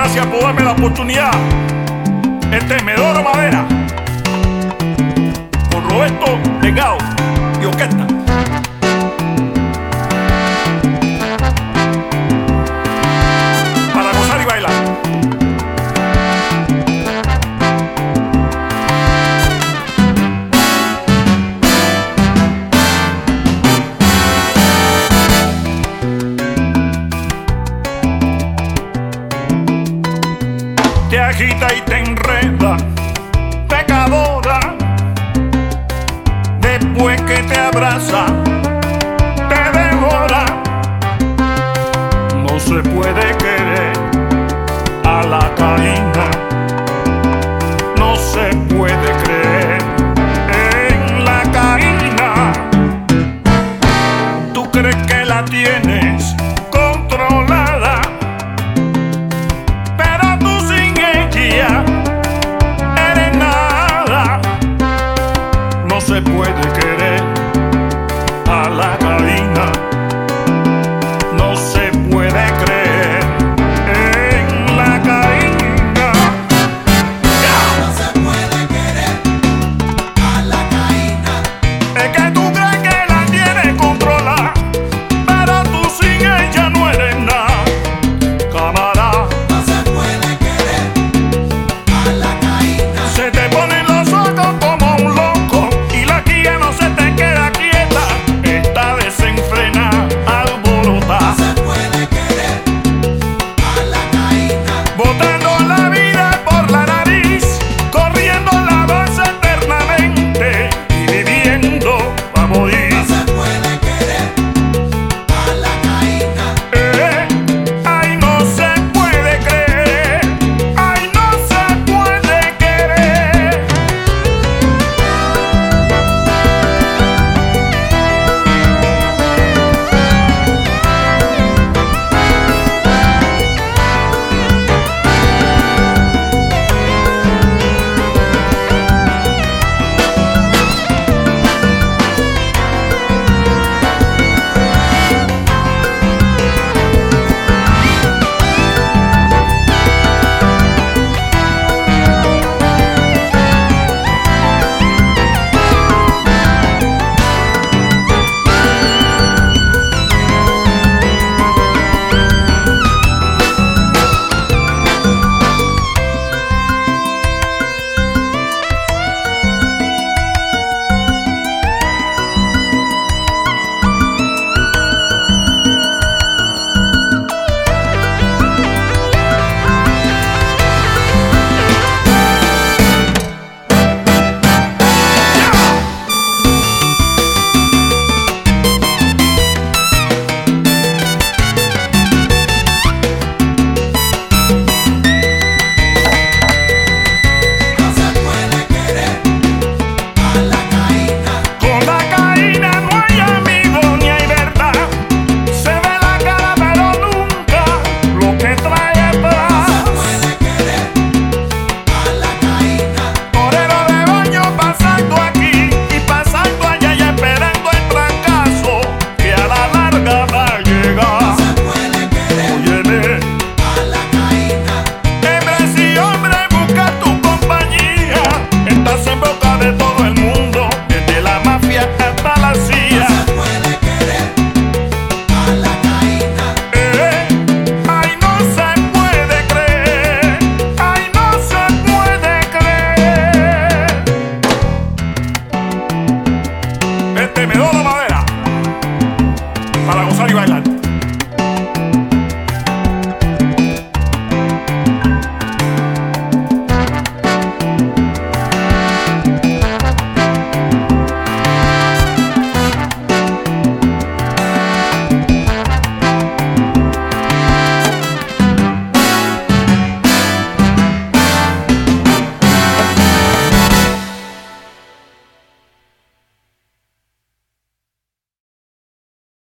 gracias por darme la oportunidad. Este es Medoro Madera, con Roberto Delgado y orquesta. Para gozar y bailar. Te agita y te enreda, pecadora. Después que te abraza, te devora. No se puede querer a la caína, no se puede creer en la caína. Tú crees que la tienes